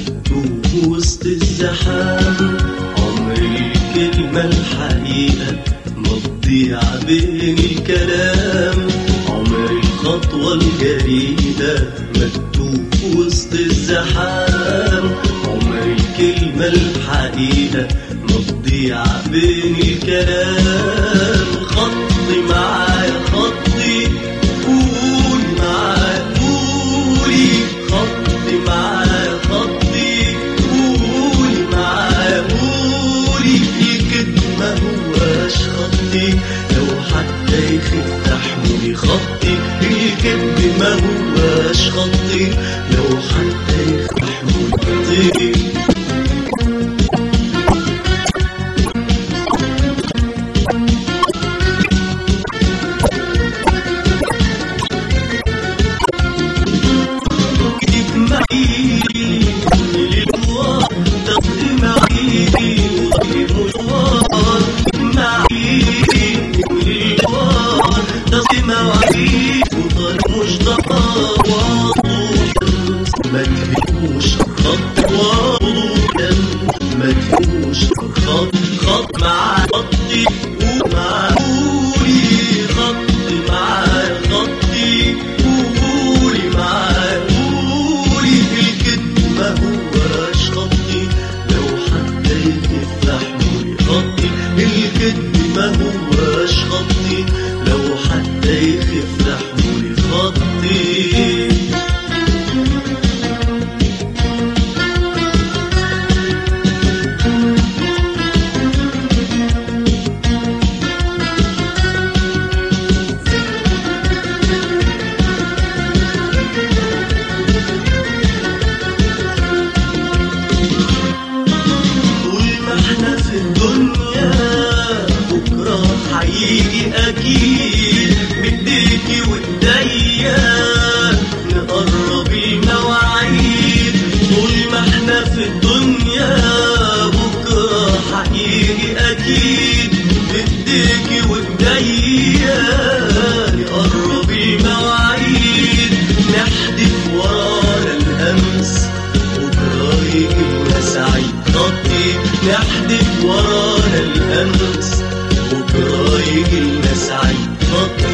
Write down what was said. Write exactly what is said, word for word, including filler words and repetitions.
مكتوب وسط الزحام. عمر الكلمة الحقيقة ما تضيع بين الكلام. عمر الخطوة الجريدة مكتوب وسط الزحام. عمر الكلمة الحقيقة ما تضيع بين الكلام. خطي معايا خطي، قولي معايا قولي. خطي معايا خطي، قولي معايا قولي. الكدب ما هواش خطي لو حتى يخف تحملي خطي. الكدب ما هواش خطي لو حتى يخف تحملي خطي. ما تفيهوش خط واضح، ما تفيهوش خط. خط مع خطي ومع قولي. خطي مع خطي وقولي مع قولي. الكدب ما هواش خطي لو حتى يخف تحملي خطي. الكدب ما هواش خطي لو حتى يخف تحملي خطي. في الدنيا بكرة هيجي أكيد، بإيديكي وإيديا نقرب المواعيد. طول ما احنا في الدنيا بكرة هيجي أكيد، بإيديكي وإيديا نقرب المواعيد. نحدف ورانا الأمس بكرة يجي لنا سعيد خطي. نحدف ورانا الأمس بكرة يجي لنا سعيد خطي.